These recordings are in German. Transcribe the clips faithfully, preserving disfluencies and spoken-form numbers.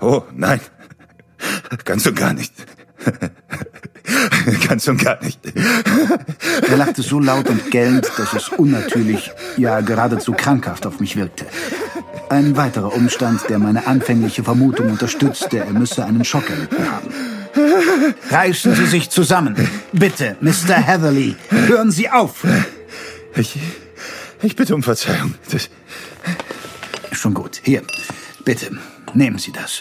Oh, nein. Ganz und gar nicht. Ganz und gar nicht. Er lachte so laut und gellend, dass es unnatürlich, ja geradezu krankhaft auf mich wirkte. Ein weiterer Umstand, der meine anfängliche Vermutung unterstützte, er müsse einen Schock erlitten haben. Reißen Sie sich zusammen. Bitte, Mister Heatherly, hören Sie auf. Ich, ich bitte um Verzeihung. Das Schon gut. Hier, bitte, nehmen Sie das.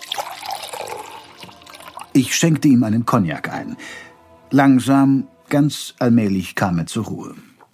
Ich schenkte ihm einen Cognac ein. Langsam, ganz allmählich kam er zur Ruhe.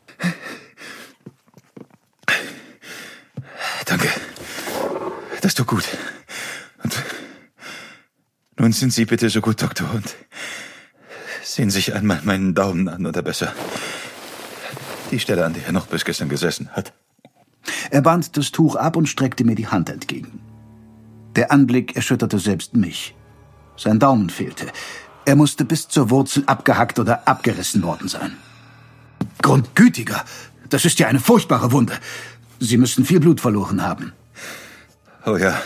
Danke. Das tut gut. Und nun sind Sie bitte so gut, Doktor, und sehen sich einmal meinen Daumen an, oder besser die Stelle, an der er noch bis gestern gesessen hat. Er band das Tuch ab und streckte mir die Hand entgegen. Der Anblick erschütterte selbst mich. Sein Daumen fehlte. Er musste bis zur Wurzel abgehackt oder abgerissen worden sein. Grundgütiger, das ist ja eine furchtbare Wunde. Sie müssen viel Blut verloren haben. Oh ja.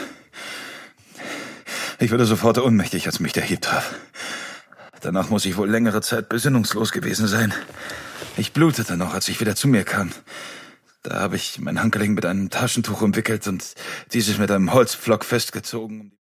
Ich wurde sofort ohnmächtig, als mich der Hieb traf. Danach muss ich wohl längere Zeit besinnungslos gewesen sein. Ich blutete noch, als ich wieder zu mir kam. Da habe ich mein Handgelenk mit einem Taschentuch umwickelt und dieses mit einem Holzpflock festgezogen.